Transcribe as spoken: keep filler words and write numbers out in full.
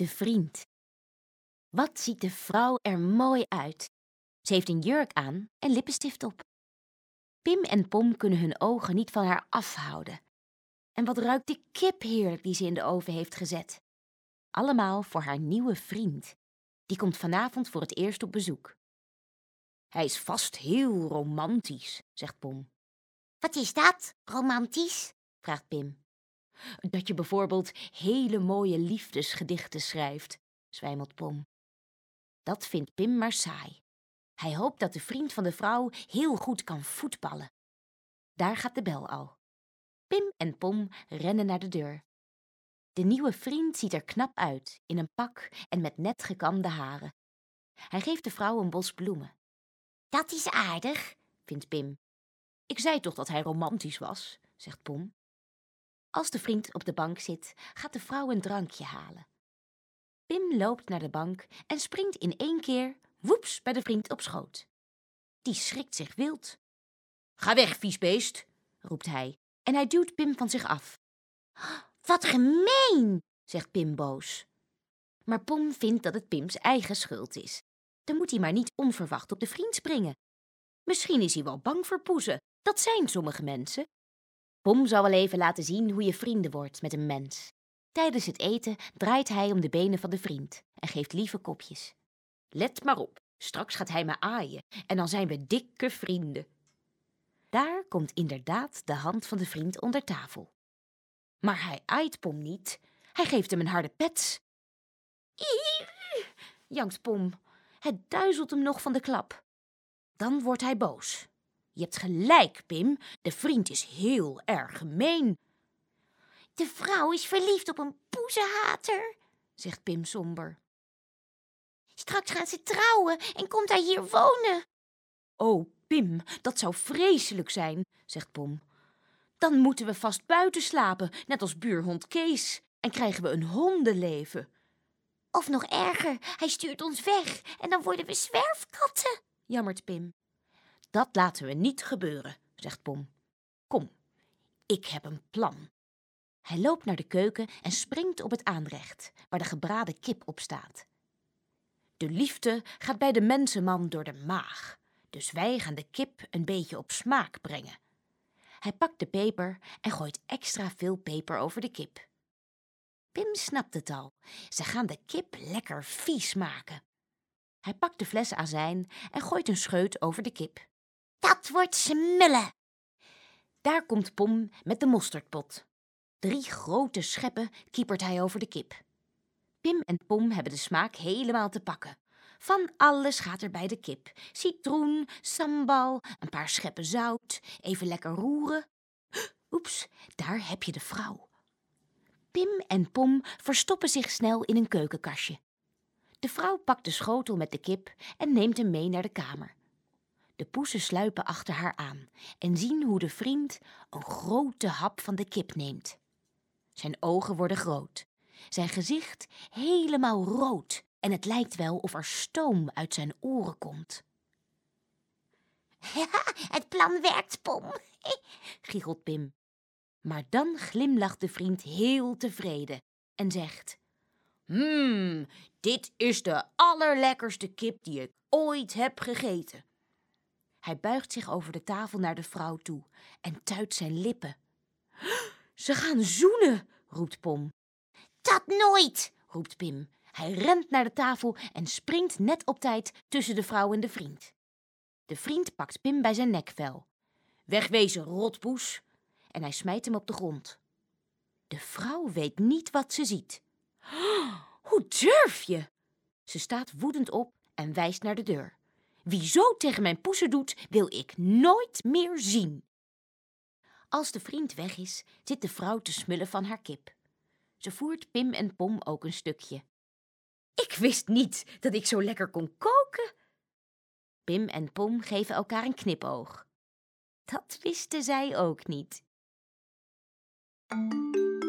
De vriend. Wat ziet de vrouw er mooi uit. Ze heeft een jurk aan en lippenstift op. Pim en Pom kunnen hun ogen niet van haar afhouden. En wat ruikt die kip heerlijk die ze in de oven heeft gezet. Allemaal voor haar nieuwe vriend. Die komt vanavond voor het eerst op bezoek. Hij is vast heel romantisch, zegt Pom. Wat is dat, romantisch? Vraagt Pim. Dat je bijvoorbeeld hele mooie liefdesgedichten schrijft, zwijmelt Pom. Dat vindt Pim maar saai. Hij hoopt dat de vriend van de vrouw heel goed kan voetballen. Daar gaat de bel al. Pim en Pom rennen naar de deur. De nieuwe vriend ziet er knap uit, in een pak en met net gekamde haren. Hij geeft de vrouw een bos bloemen. Dat is aardig, vindt Pim. Ik zei toch dat hij romantisch was, zegt Pom. Als de vriend op de bank zit, gaat de vrouw een drankje halen. Pim loopt naar de bank en springt in één keer, woeps, bij de vriend op schoot. Die schrikt zich wild. Ga weg, vies beest, roept hij, en hij duwt Pim van zich af. Wat gemeen, zegt Pim boos. Maar Pom vindt dat het Pims eigen schuld is. Dan moet hij maar niet onverwacht op de vriend springen. Misschien is hij wel bang voor poezen. Dat zijn sommige mensen. Pom zal wel even laten zien hoe je vrienden wordt met een mens. Tijdens het eten draait hij om de benen van de vriend en geeft lieve kopjes. Let maar op, straks gaat hij me aaien en dan zijn we dikke vrienden. Daar komt inderdaad de hand van de vriend onder tafel. Maar hij aait Pom niet, hij geeft hem een harde pets. Ieuw, jankt Pom. Het duizelt hem nog van de klap. Dan wordt hij boos. Je hebt gelijk, Pim, de vriend is heel erg gemeen. De vrouw is verliefd op een poezenhater, zegt Pim somber. Straks gaan ze trouwen en komt hij hier wonen. Oh, Pim, dat zou vreselijk zijn, zegt Pom. Dan moeten we vast buiten slapen, net als buurhond Kees, en krijgen we een hondenleven. Of nog erger, hij stuurt ons weg en dan worden we zwerfkatten, jammert Pim. Dat laten we niet gebeuren, zegt Pom. Kom, ik heb een plan. Hij loopt naar de keuken en springt op het aanrecht, waar de gebraden kip op staat. De liefde gaat bij de mensenman door de maag, dus wij gaan de kip een beetje op smaak brengen. Hij pakt de peper en gooit extra veel peper over de kip. Pim snapt het al, ze gaan de kip lekker vies maken. Hij pakt de fles azijn en gooit een scheut over de kip. Dat wordt smullen. Daar komt Pom met de mosterdpot. Drie grote scheppen kiepert hij over de kip. Pim en Pom hebben de smaak helemaal te pakken. Van alles gaat er bij de kip. Citroen, sambal, een paar scheppen zout, even lekker roeren. Oeps, daar heb je de vrouw. Pim en Pom verstoppen zich snel in een keukenkastje. De vrouw pakt de schotel met de kip en neemt hem mee naar de kamer. De poesen sluipen achter haar aan en zien hoe de vriend een grote hap van de kip neemt. Zijn ogen worden groot, zijn gezicht helemaal rood en het lijkt wel of er stoom uit zijn oren komt. Ja, het plan werkt, Pom, giechelt Pim. Maar dan glimlacht de vriend heel tevreden en zegt: Hmm, dit is de allerlekkerste kip die ik ooit heb gegeten. Hij buigt zich over de tafel naar de vrouw toe en tuit zijn lippen. Ze gaan zoenen, roept Pom. Dat nooit, roept Pim. Hij rent naar de tafel en springt net op tijd tussen de vrouw en de vriend. De vriend pakt Pim bij zijn nekvel. Wegwezen, rotpoes! En hij smijt hem op de grond. De vrouw weet niet wat ze ziet. Hoe durf je? Ze staat woedend op en wijst naar de deur. Wie zo tegen mijn poesen doet, wil ik nooit meer zien. Als de vriend weg is, zit de vrouw te smullen van haar kip. Ze voert Pim en Pom ook een stukje. Ik wist niet dat ik zo lekker kon koken. Pim en Pom geven elkaar een knipoog. Dat wisten zij ook niet.